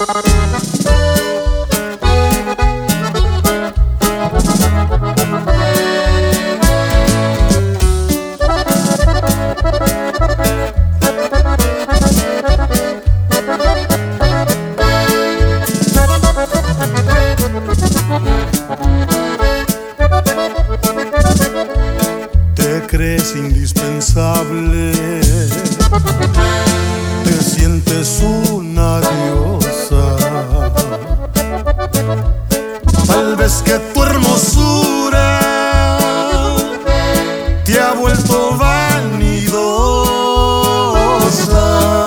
Te crees indispensable, te sientes una diosa. Tal vez que tu hermosura te ha vuelto vanidosa.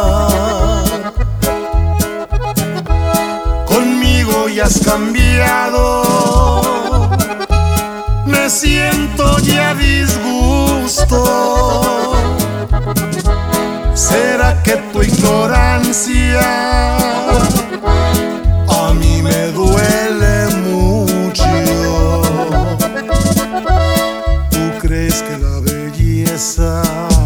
Conmigo ya has cambiado, me siento ya a disgusto. ¿Será que tu ignorancia a mí me duele mucho? ¿Tú crees que la belleza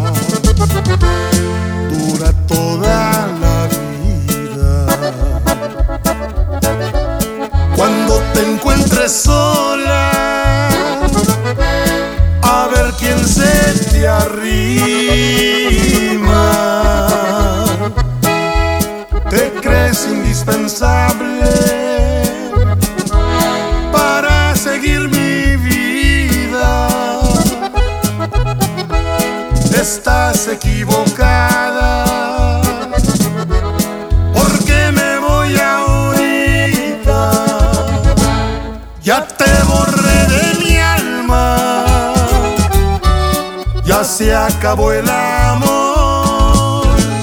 dura toda la vida? Cuando te encuentres sola, a ver quién se te arrima. Te crees indispensable para seguir mi vida. Estás equivocada, porque me voy ahorita. Ya te borré de mi alma, ya se acabó el amor.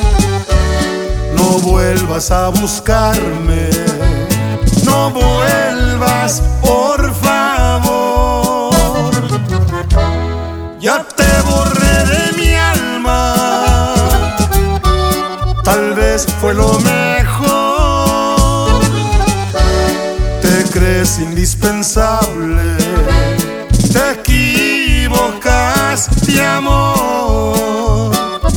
No vuelvas a buscarme, no vuelvas, por favor. Ya te borré de mi alma, tal vez fue lo mejor. Te crees indispensable, te equivocas de amor.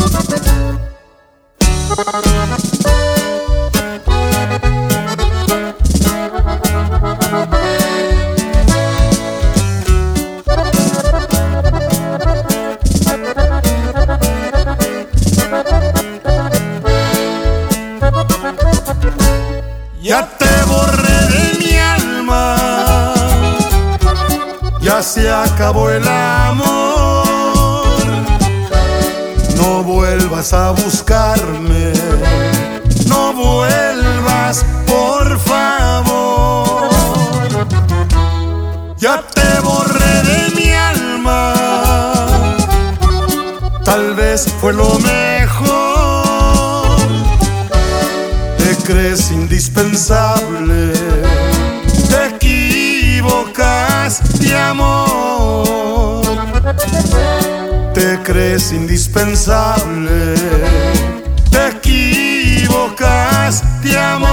Ya te borré de mi alma, ya se acabó el amor. No vuelvas a buscarme, no vuelvas, por favor. Ya te borré de mi alma, tal vez fue lo mejor. Te crees indispensable, te equivocas de amor. Te crees indispensable, te equivocas de amor.